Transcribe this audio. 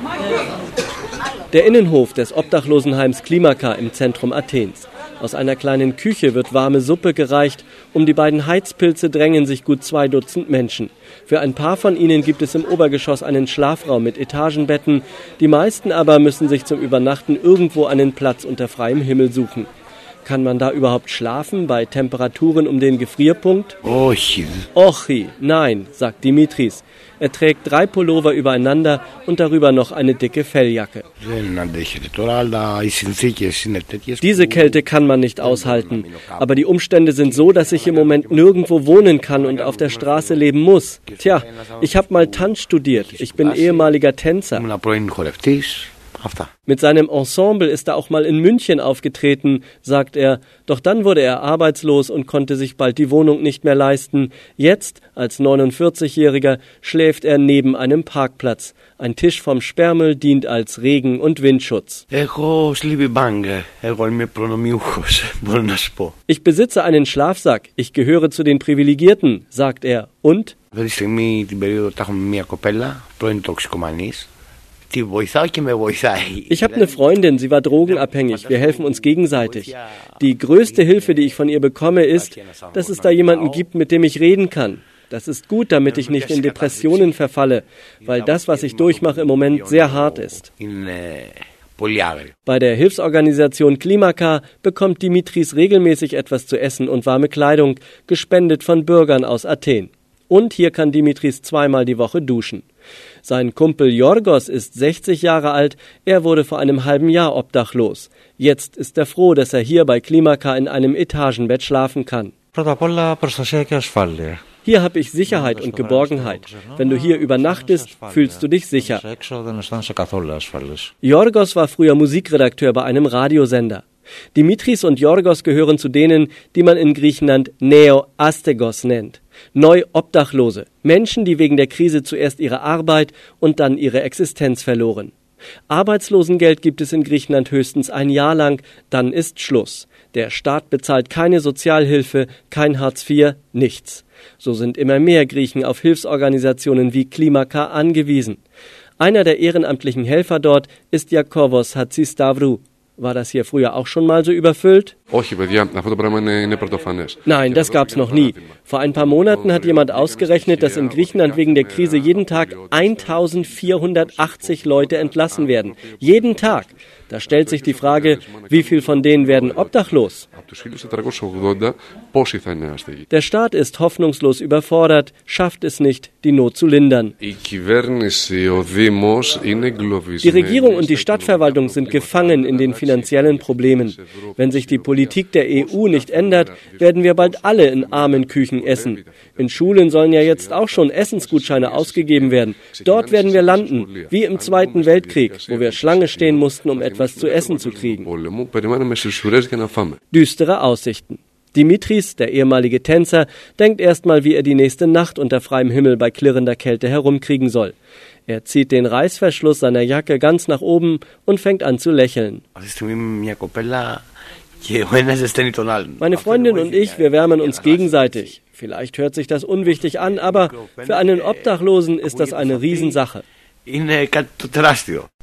Der Innenhof des Obdachlosenheims Klimaka im Zentrum Athens. Aus einer kleinen Küche wird warme Suppe gereicht. Um die beiden Heizpilze drängen sich gut 2 Dutzend Menschen. Für ein paar von ihnen gibt es im Obergeschoss einen Schlafraum mit Etagenbetten. Die meisten aber müssen sich zum Übernachten irgendwo einen Platz unter freiem Himmel suchen. Kann man da überhaupt schlafen bei Temperaturen um den Gefrierpunkt? Ochi, nein, sagt Dimitris. Er trägt 3 Pullover übereinander und darüber noch eine dicke Felljacke. Diese Kälte kann man nicht aushalten. Aber die Umstände sind so, dass ich im Moment nirgendwo wohnen kann und auf der Straße leben muss. Tja, ich habe mal Tanz studiert. Ich bin ehemaliger Tänzer. Mit seinem Ensemble ist er auch mal in München aufgetreten, sagt er. Doch dann wurde er arbeitslos und konnte sich bald die Wohnung nicht mehr leisten. Jetzt, als 49-Jähriger, schläft er neben einem Parkplatz. Ein Tisch vom Sperrmüll dient als Regen- und Windschutz. Ich besitze einen Schlafsack. Ich gehöre zu den Privilegierten, sagt er. Und? Ich habe eine Freundin, sie war drogenabhängig. Wir helfen uns gegenseitig. Die größte Hilfe, die ich von ihr bekomme, ist, dass es da jemanden gibt, mit dem ich reden kann. Das ist gut, damit ich nicht in Depressionen verfalle, weil das, was ich durchmache, im Moment sehr hart ist. Bei der Hilfsorganisation Klimaka bekommt Dimitris regelmäßig etwas zu essen und warme Kleidung, gespendet von Bürgern aus Athen. Und hier kann Dimitris 2-mal die Woche duschen. Sein Kumpel Yorgos ist 60 Jahre alt, er wurde vor einem halben Jahr obdachlos. Jetzt ist er froh, dass er hier bei Klimaka in einem Etagenbett schlafen kann. Hier habe ich Sicherheit und Geborgenheit. Wenn du hier übernachtest, fühlst du dich sicher. Yorgos war früher Musikredakteur bei einem Radiosender. Dimitris und Yorgos gehören zu denen, die man in Griechenland Neo-Astegos nennt. Neu-Obdachlose, Menschen, die wegen der Krise zuerst ihre Arbeit und dann ihre Existenz verloren. Arbeitslosengeld gibt es in Griechenland höchstens ein Jahr lang, dann ist Schluss. Der Staat bezahlt keine Sozialhilfe, kein Hartz IV, nichts. So sind immer mehr Griechen auf Hilfsorganisationen wie Klimaka angewiesen. Einer der ehrenamtlichen Helfer dort ist Yakovos Hatzistavru. War das hier früher auch schon mal so überfüllt? Nein, das gab's noch nie. Vor ein paar Monaten hat jemand ausgerechnet, dass in Griechenland wegen der Krise jeden Tag 1480 Leute entlassen werden. Jeden Tag. Da stellt sich die Frage, wie viel von denen werden obdachlos? Der Staat ist hoffnungslos überfordert, schafft es nicht, die Not zu lindern. Die Regierung und die Stadtverwaltung sind gefangen in den finanziellen Problemen. Wenn sich die Politik der EU nicht ändert, werden wir bald alle in armen Küchen essen. In Schulen sollen ja jetzt auch schon Essensgutscheine ausgegeben werden. Dort werden wir landen, wie im Zweiten Weltkrieg, wo wir Schlange stehen mussten, um etwas zu essen zu kriegen. Düstere Aussichten. Dimitris, der ehemalige Tänzer, denkt erstmal, wie er die nächste Nacht unter freiem Himmel bei klirrender Kälte herumkriegen soll. Er zieht den Reißverschluss seiner Jacke ganz nach oben und fängt an zu lächeln. Meine Freundin und ich, wir wärmen uns gegenseitig. Vielleicht hört sich das unwichtig an, aber für einen Obdachlosen ist das eine Riesensache.